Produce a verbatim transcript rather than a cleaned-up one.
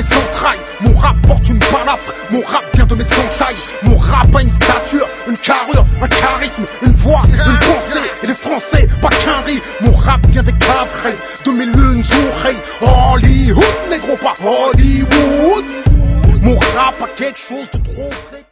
mes entrailles. Mon rap porte une balafre, mon rap vient de mes entailles. Mon rap a une stature, une carrure, un charisme, une voix, une pensée. Et les Français, pas qu'un riz. Mon rap vient des cavrets, de mes lunes oreilles. Hollywood, négro, pas Hollywood. Mon rap a quelque chose de trop vrai.